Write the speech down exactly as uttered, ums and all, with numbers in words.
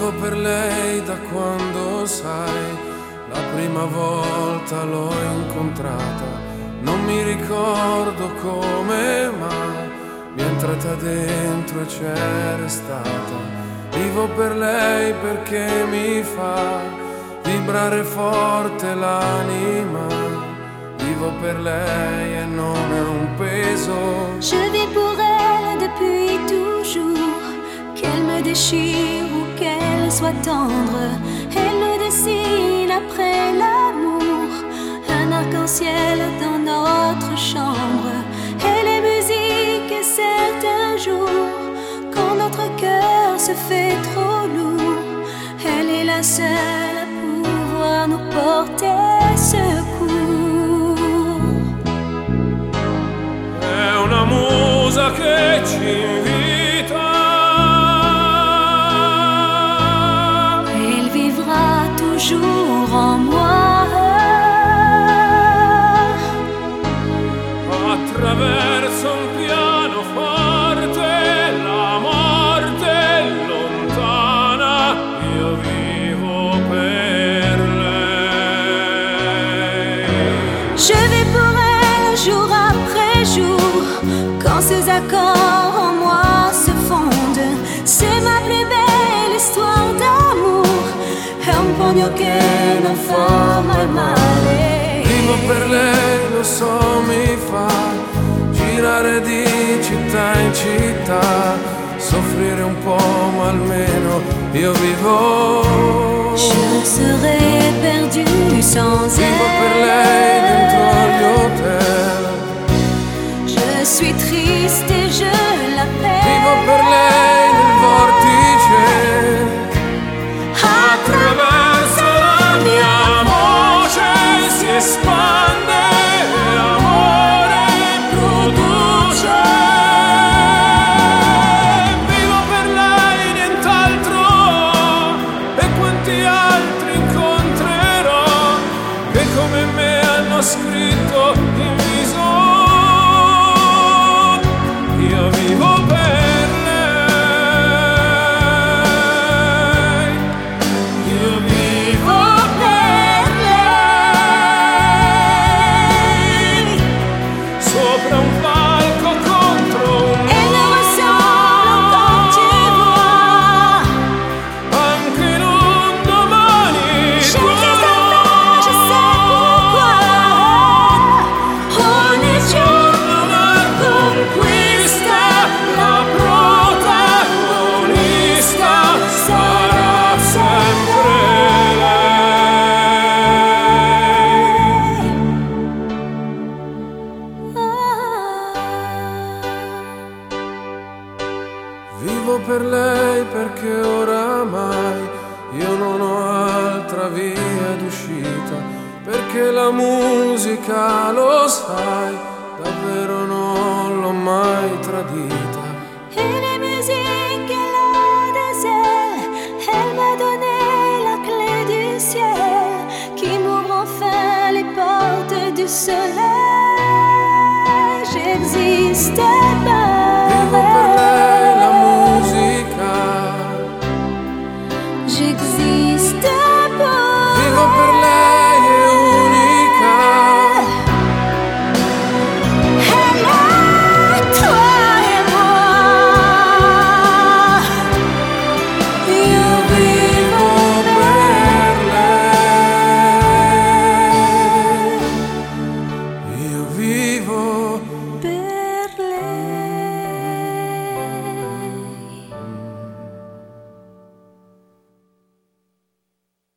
Vivo per lei da quando, sai, la prima volta l'ho incontrata. Non mi ricordo come, ma mi è entrata dentro e c'è restata. Vivo per lei perché mi fa vibrare forte l'anima. Vivo per lei e non è un peso. Je vis pour elle depuis toujours. Qu'elle me déchire ou qu'elle soit tendre, elle me dessine après l'amour un arc-en-ciel dans notre chambre. Elle est musique et certains jours, quand notre cœur se fait trop lourd, elle est la seule à pouvoir nous porter secours. È una musa che ci invita. Elle vivra toujours en moi. Attraverso un pianoforte la morte è lontana. Io vivo per lei. Je vis pour elle jour après jour. Quand ces accords en moi se fondent, c'est ma plus belle histoire d'amour. È un pugno che non fa mai male. Vivo per lei, lo so, mi fa girare di città in città, soffrire un po', ma almeno io vivo. Je serais perdue sans elle. Vivo per lei dentro agli hotel. Je suis triste et je l'appelle. Vivo per lei nel vortice. Attraverso la mia voce si espande l'amore, produce. Vivo per lei, nient'altro. E quanti altri incontrerò che come me hanno scritto in viso. Io vivo per lei. Io vivo per lei. Sopra un palco contro un Elle me ressemble quand tu vois. anche in un domani J'ai tuo. des affaires, je sais pourquoi. Ogni giorno una Conquista, la protagonista sarà sempre lei. Vivo per lei perché oramai io non ho altra via d'uscita, perché la musica, lo sai, davvero non l'ho mai tradita. Et les musiques, elle a des ailes. Elle m'a donné la clé du ciel qui m'ouvre enfin les portes du soleil. J'existe pas.